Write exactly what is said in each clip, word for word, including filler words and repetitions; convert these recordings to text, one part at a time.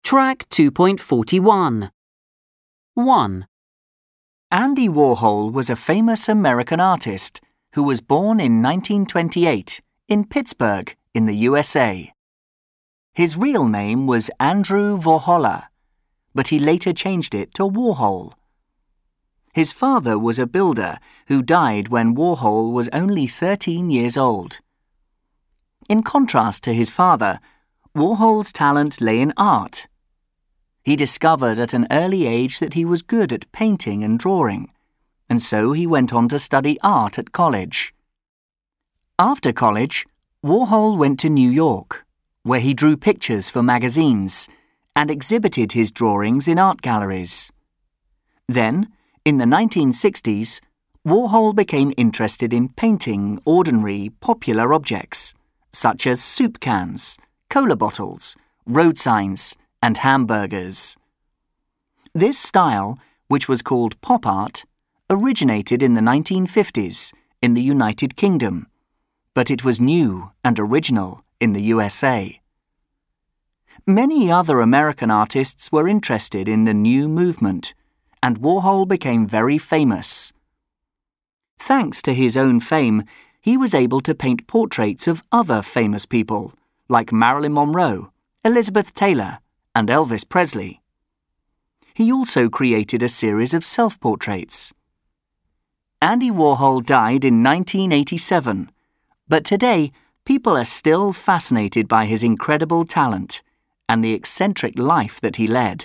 Track two point four one. one. Andy Warhol was a famous American artist who was born in nineteen twenty-eight in Pittsburgh in the U S A. His real name was Andrew Warhola, but he later changed it to Warhol. His father was a builder who died when Warhol was only thirteen years old. In contrast to his father, Warhol's talent lay in art. He discovered at an early age that he was good at painting and drawing, and so he went on to study art at college. After college, Warhol went to New York, where he drew pictures for magazines and exhibited his drawings in art galleries. Then, in the nineteen sixties, Warhol became interested in painting ordinary, popular objects, such as soup cans, cola bottles, road signs, and hamburgers. This style, which was called pop art, originated in the nineteen fifties in the United Kingdom, but it was new and original in the U S A. Many other American artists were interested in the new movement, and Warhol became very famous. Thanks to his own fame, he was able to paint portraits of other famous people, like Marilyn Monroe, Elizabeth Taylor, and Elvis Presley. He also created a series of self-portraits. Andy Warhol died in nineteen eighty-seven, but today people are still fascinated by his incredible talent and the eccentric life that he led.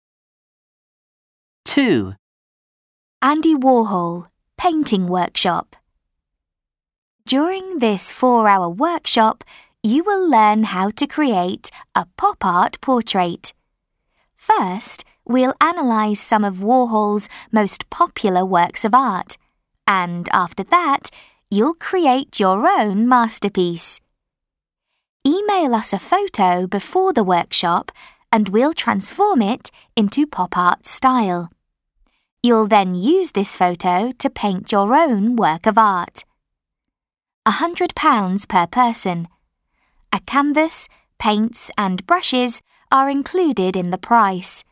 two. Andy Warhol Painting Workshop. During this four-hour workshop, you will learn how to create a pop art portrait. First, we'll analyse some of Warhol's most popular works of art, and after that, you'll create your own masterpiece. Email us a photo before the workshop and we'll transform it into pop art style. You'll then use this photo to paint your own work of art. one hundred pounds per person. A canvas, paints and brushes are included in the price.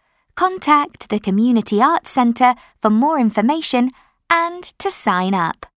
Contact the Community Arts Centre for more information and to sign up.